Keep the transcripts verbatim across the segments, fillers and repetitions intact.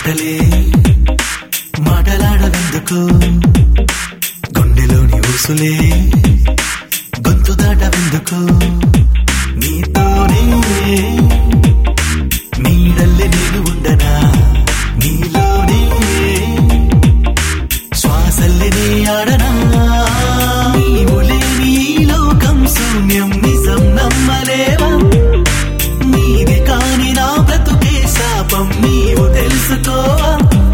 మాటలే మాటలాడవెందుకు గుండెలోని ఊసులే గొంతు దాటవెందుకు నీతోనే నీడల్లే నేను ఉండనా నీలోనే శ్వాసల్లే నీ ఆడనా నీవు లేని ఈ లోకం శూన్యం నిజం నమ్మలేవా నీది కాని నా బ్రతుకే శాపం నీవు తెలుసుకోవా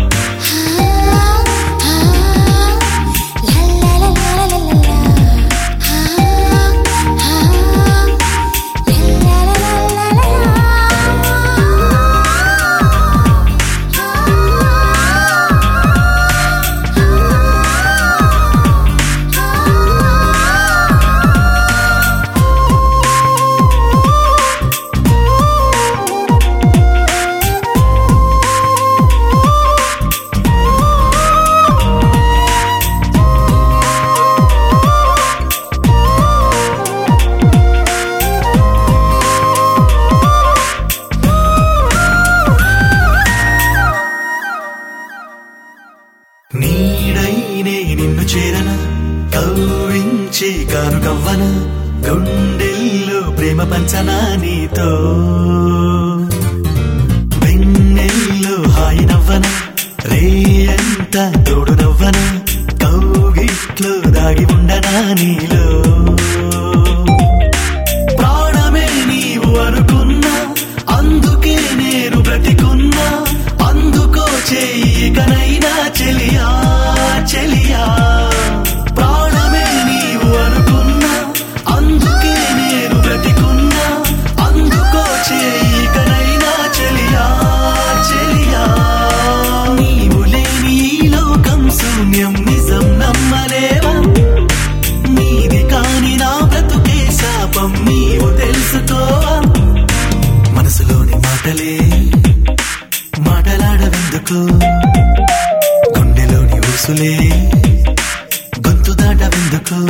నీడైనే నిన్ను చేరన కవ్వించి కాను కవ్వన గుండెల్లో ప్రేమ పంచనా నీతో వెన్నెల్లో హాయి నవ్వన రేయంత తోడు నవ్వన కౌగిట్లో దాగి ఉండనా నీలో ప్రాణమే నీవు అనుకున్నా అందుకే నేను బ్రతికున్నా అందుకో చేయకనైనా చెలియా చెలియా ప్రాణమే నీవు అనుకున్నా అందుకే నేను బ్రతికున్నా అందుకో చేయకనైనా చెలియా చెలియా నీవు లేని ఈ లోకం శూన్యం నిజం నమ్మలేవా నీది కాని నా బ్రతుకే శాపం నీవు తెలుసుకోవా మనసులోని మాటలే మాటలాడవెందుకు గుండెలోని ఊసులే గొంతు దాటవెందుకు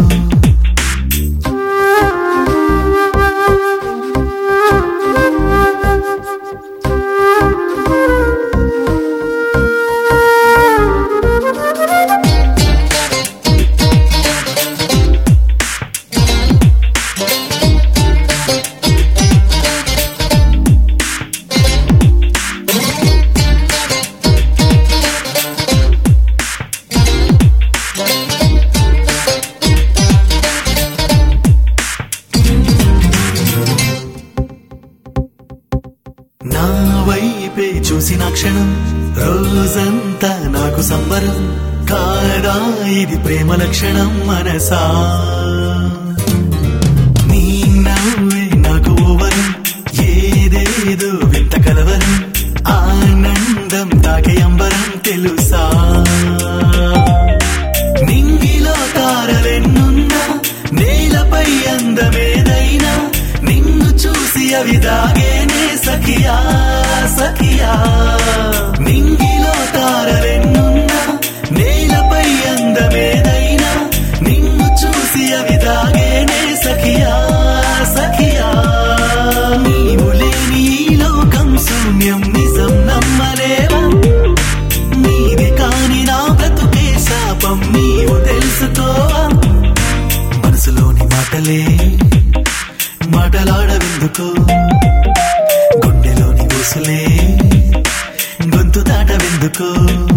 నా వైపే చూసిన క్షణం రోజంతా నాకు సంబరం కాదా ఇది ప్రేమ లక్షణం మనసా నీ నవ్వే నాకు ఓవరం ఏదేదో వింత కలవరం ఆనందం తాకే అంబరం తెలుసా నింగిలో తారలెన్నున్నా నేలపై అందమేదైనా నిన్ను చూసి అవి దాగేనే సఖియా సఖియా నింగిలో తారలెన్నున్నా నేలపై అందమేదైనా నిన్ను చూసి అవి దాగేనే సఖియా సఖియా నీవు లేని ఈ లోకం శూన్యం నిజం నమ్మలేవా నీది కాని నా బ్రతుకే శాపం నీవు తెలుసుకోవా మనసులోని మాటలే మాటలాడవెందుకు గుండెలోని ఊసులే గొంతు దాటవెందుకు